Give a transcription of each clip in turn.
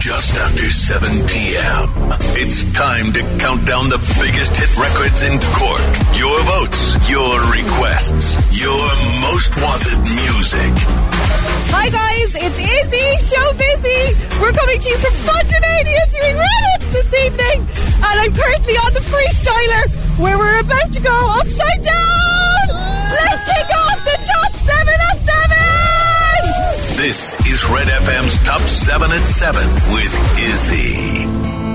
Just after 7 p.m. It's time to count down the biggest hit records in Cork. Your votes, your requests, your most wanted music. Hi guys, it's Izzy, Show Busy. We're coming to you from Funtamania doing Reddit this evening. And I'm currently on the Freestyler where we're about to go upside down. Let's kick off the top 7 at 7. This is Red FM's Top 7 at 7 with Izzy.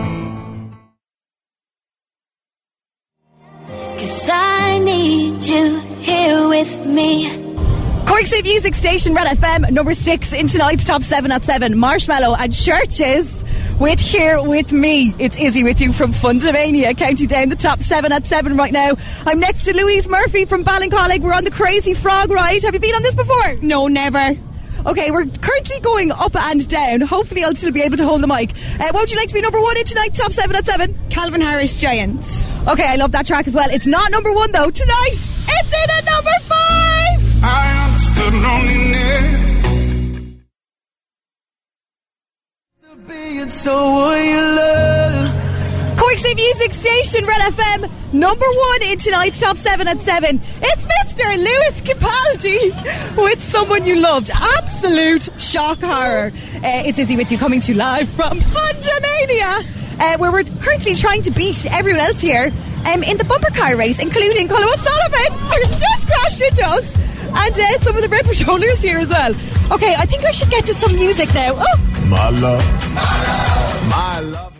'Cause I need you here with me. Cork's Hit Music Station, Red FM, number 6 in tonight's Top 7 at 7. Marshmallow and Churches with Here With Me. It's Izzy with you from Funtamania, counting down the Top 7 at 7 right now. I'm next to Louise Murphy from Ballincollig. We're on the Crazy Frog ride. Have you been on this before? No, never. Okay, we're currently going up and down. Hopefully I'll still be able to hold the mic. What would you like to be number 1 in tonight's Top 7 at 7? Calvin Harris, Giant. Okay, I love that track as well. It's not number 1 though. Tonight, it's in at number 5. I understood loneliness. Still being so what you love. Cork's Hit Music Station, Red FM, number 1 in tonight's Top 7 at 7. It's Mr. Lewis Capaldi with Someone You Loved. Absolute shock horror. It's Izzy with you, coming to you live from Funtamania, where we're currently trying to beat everyone else here in the bumper car race, including Colin O'Sullivan, who just crashed into us, and some of the Ripper Shoulders here as well. Okay, I think I should get to some music now. Oh. My love. My love.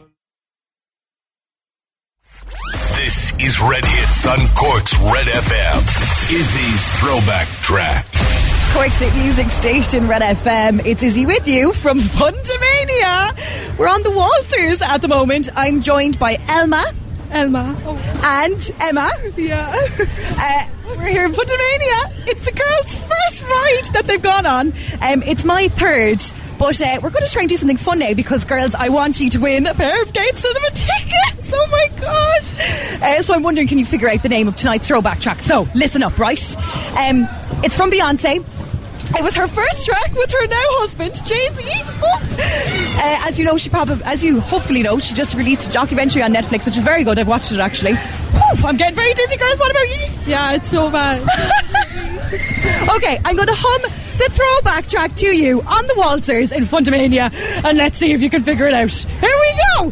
This is Red Hits on Cork's Red FM. Izzy's throwback track. Cork's Hit Music Station, Red FM. It's Izzy with you from Funtamania. We're on the Walters at the moment. I'm joined by Elma. Oh. And Emma. Yeah. We're here in Funtamania. It's the girls' first ride that they've gone on. It's my third. But we're going to try and do something fun now because, girls, I want you to win a pair of Gate Cinema tickets. Oh, my God. So I'm wondering, can you figure out the name of tonight's throwback track? So, listen up, right? It's from Beyonce. It was her first track with her now husband, Jay-Z. As you know, as you hopefully know, she just released a documentary on Netflix, which is very good. I've watched it, actually. Whew, I'm getting very dizzy, girls. What about you? Yeah, it's so bad. Okay, I'm going to hum the throwback track to you on the Walters in Funtamania, and let's see if you can figure it out. Here we go!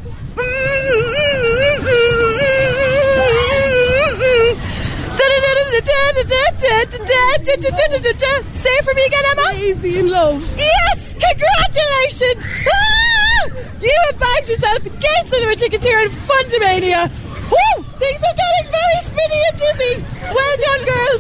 Say it for me again, Emma. Crazy in love. Yes, congratulations! You have bagged yourself the Gate Cinema tickets here in Funtamania. Woo! Things are getting very spinny and dizzy. Well done, girls.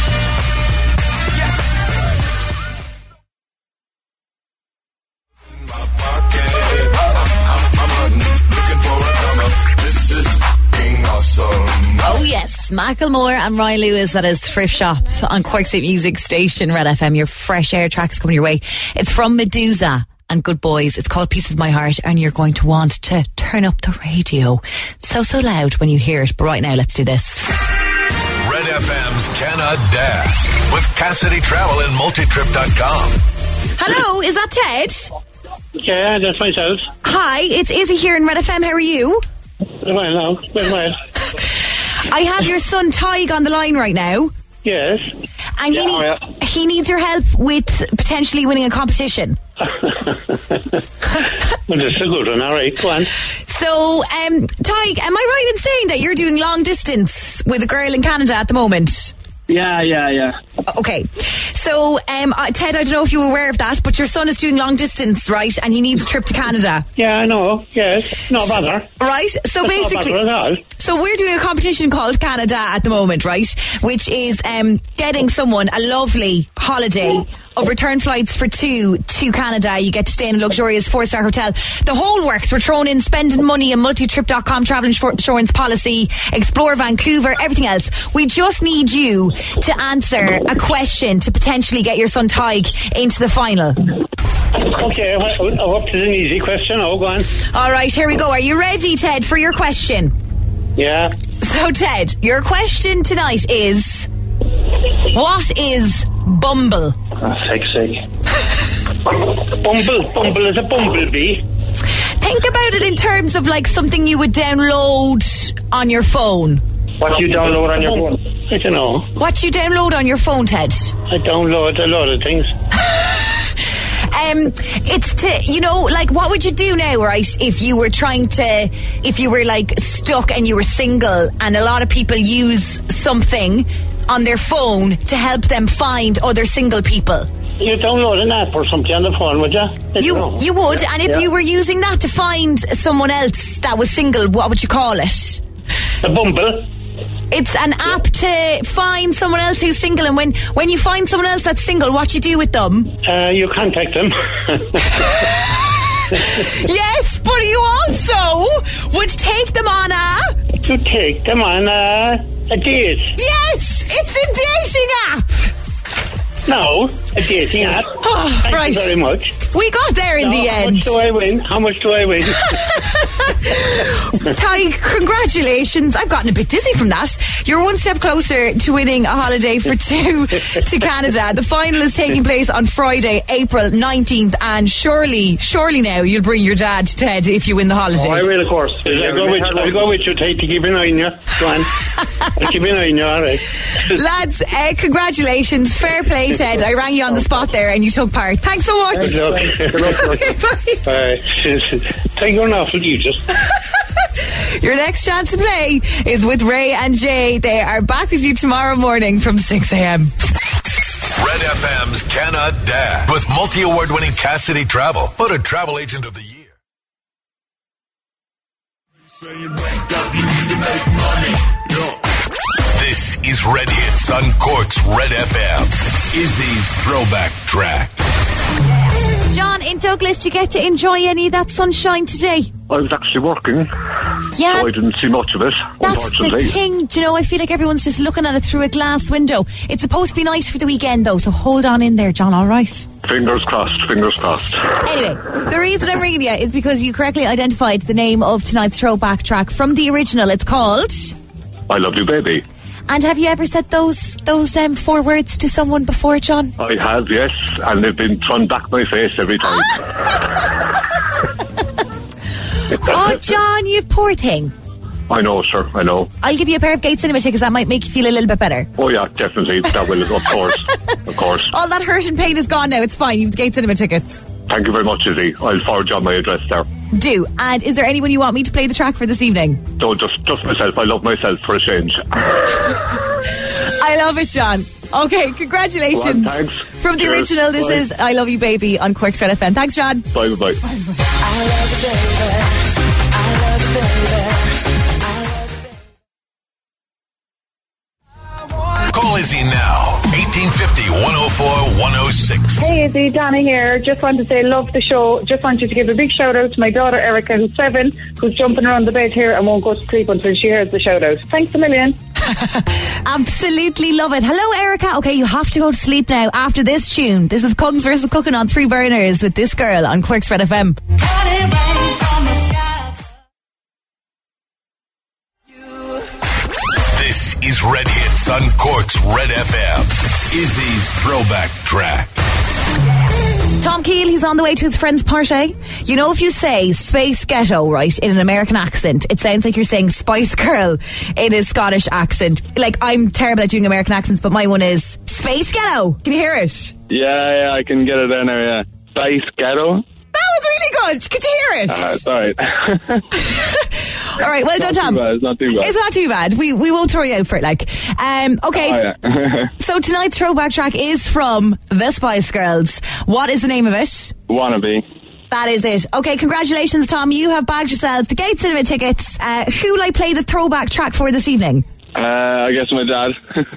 Oh yes, Macklemore and Ryan Lewis, that is Thrift Shop on Cork's Hit Music Station, Red FM. Your fresh air tracks coming your way. It's from Medusa and Good Boys. It's called Piece of My Heart, and you're going to want to turn up the radio. It's so loud when you hear it, but right now let's do this. Red FM's Cannot Dash with Cassidy Travel and Multitrip.com. Hello, is that Ted? Yeah, that's myself. Hi, it's Izzy here in Red FM. How are you? Well, now, well. I have your son Tig on the line right now. Yes. And he needs your help with potentially winning a competition. Well, that's a good one. All right, go on. So, Tig, am I right in saying that you're doing long distance with a girl in Canada at the moment? Yeah. Okay. So, Ted, I don't know if you were aware of that, but your son is doing long distance, right? And he needs a trip to Canada. Yeah, I know. Yes. No bother. Right? So That's basically... no bother at all. So we're doing a competition called Canada at the moment, right? Which is getting someone a lovely holiday of return flights for 2 to Canada. You get to stay in a luxurious 4-star hotel. The whole works. We're throwing in spending money and multitrip.com travel insurance policy, Explore Vancouver, everything else. We just need you to answer a question to potentially get your son Tig into the final. Okay, I hope it's an easy question. Oh, go on. All right, here we go. Are you ready, Ted, for your question? Yeah. So, Ted, your question tonight is, what is Bumble? Oh, sexy. Bumble is a bumblebee. Think about it in terms of like something you would download on your phone. What do you download on your phone? I don't know. What you download on your phone, Ted? I download a lot of things. It's to, you know, like what would you do now, right? If you were like stuck and you were single, and a lot of people use something on their phone to help them find other single people. You download an app or something on the phone, would you? You would, and if you were using that to find someone else that was single, what would you call it? A Bumble. It's an app to find someone else who's single, and when you find someone else that's single, what you do with them? You contact them. Yes, but you also would take them on To take them on a date. Yes, it's a dating app. No, a dating app. Oh, Thank right. you very much. We got there in the end. How much do I win? Ty, congratulations. I've gotten a bit dizzy from that. You're one step closer to winning a holiday for two to Canada. The final is taking place on Friday, April 19th, and surely now you'll bring your dad, Ted, if you win the holiday. Oh, I will, of course. I'll go with you, Ted, to keep an eye on you. Go on. I'll keep an eye on you, all right. Lads, congratulations. Fair play, Ted. I rang you on the spot there and you took part. Thanks so much. Good luck. Okay, bye. Thank you enough, will you just... Your next chance to play is with Ray and Jay. They are back with you tomorrow morning from 6 a.m. Red FM's Canada with multi-award winning Cassidy Travel, voted Travel Agent of the Year. This is Red Hits on Cork's Red FM. Izzy's Throwback Track. John, in Douglas, did you get to enjoy any of that sunshine today? I was actually working, Yeah. so I didn't see much of it, That's unfortunately. the thing. Do you know, I feel like everyone's just looking at it through a glass window. It's supposed to be nice for the weekend, though, so hold on in there, John, all right? Fingers crossed, fingers crossed. Anyway, the reason I'm ringing you is because you correctly identified the name of tonight's throwback track from the original. It's called... I Love You Baby. And have you ever said those 4 words to someone before, John? I have, yes, and they've been thrown back my face every time. Oh, John, you poor thing. I know, sir, I know. I'll give you a pair of Gate Cinema tickets. That might make you feel a little bit better. Oh yeah, definitely, that will, of course, of course. All that hurt and pain is gone now. It's fine. You've Gate Cinema tickets. Thank you very much, Izzy. I'll forward you on my address there. Do. And is there anyone you want me to play the track for this evening? No, just myself. I love myself for a change. I love it, John. Okay, congratulations. Well, thanks. From the Cheers. original, this Bye. is I Love You Baby on Cork's Red FM. Thanks, John. Bye, bye. Call Izzy now. 1850-104-106. Hey Izzy, Donna here. Just want to say love the show. Just wanted to give a big shout out to my daughter Erica, who's 7, who's jumping around the bed here and won't go to sleep until she hears the shout out. Thanks a million. Absolutely love it. Hello, Erica. Okay, you have to go to sleep now after this tune. This is Cousins vs. Cooking on 3 Burners with this girl on Cork's Red FM. This is Red Hits on Cork's Red FM. Izzy's Throwback Track. Tom Keel, he's on the way to his friend's party. You know, if you say Space Ghetto, right, in an American accent, it sounds like you're saying Spice Girl in a Scottish accent. Like, I'm terrible at doing American accents, but my one is Space Ghetto. Can you hear it? Yeah, I can get it there now, yeah. Spice Ghetto. That was really good. Could you hear it? It's alright. All right, well done, Tom. It's not too bad. It's not too bad. We won't throw you out for it, like. Okay. Oh, yeah. So tonight's throwback track is from the Spice Girls. What is the name of it? Wannabe. That is it. Okay, congratulations, Tom. You have bagged yourself the Gate Cinema tickets. Who will I play the throwback track for this evening? I guess my dad.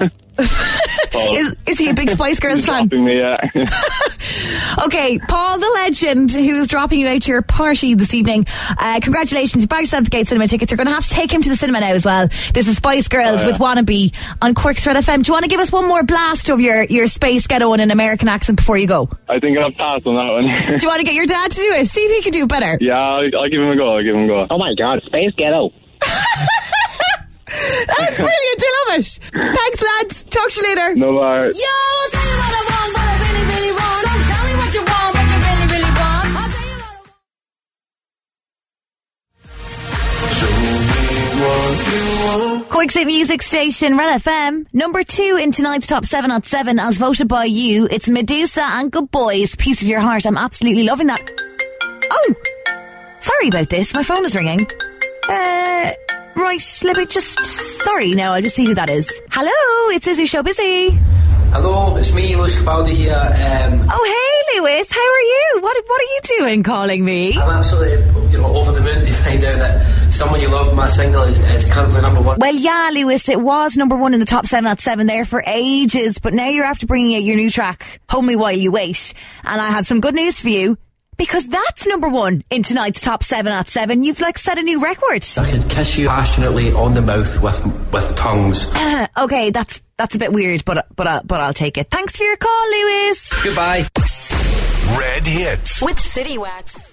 Is he a big Spice Girls fan? Me, yeah. Okay, Paul the Legend, who's dropping you out to your party this evening. Congratulations, you bagged yourself the Gate Cinema tickets. You're going to have to take him to the cinema now as well. This is Spice Girls with Wannabe on Cork's Red FM. Do you want to give us one more blast of your Space Ghetto in an American accent before you go? I think I'll pass on that one. Do you want to get your dad to do it? See if he can do it better. Yeah, I'll give him a go. Oh my God, Space Ghetto. That's brilliant. I love it. Thanks, lads. Talk to you later. No bars. Yo, Cork's hit music station, Red FM. Number 2 in tonight's Top 7 at 7 as voted by you. It's Medusa and Good Boys, Piece of Your Heart. I'm absolutely loving that. Oh, sorry about this. My phone is ringing. Right, let me just... Sorry, now I'll just see who that is. Hello, it's Is Your Show Busy? Hello, it's me, Lewis Capaldi here. Oh, hey, Lewis, how are you? What are you doing calling me? I'm absolutely, over the moon to find out that Someone You Love, my single, is currently number 1. Well, yeah, Lewis, it was number 1 in the Top 7 at 7 there for ages, but now you're after bringing out your new track, Hold Me While You Wait, and I have some good news for you. Because that's number 1 in tonight's Top 7 at 7. You've set a new record. I could kiss you passionately on the mouth with tongues. Okay, that's a bit weird, but I'll take it. Thanks for your call, Lewis. Goodbye. Red Hits with City Wax.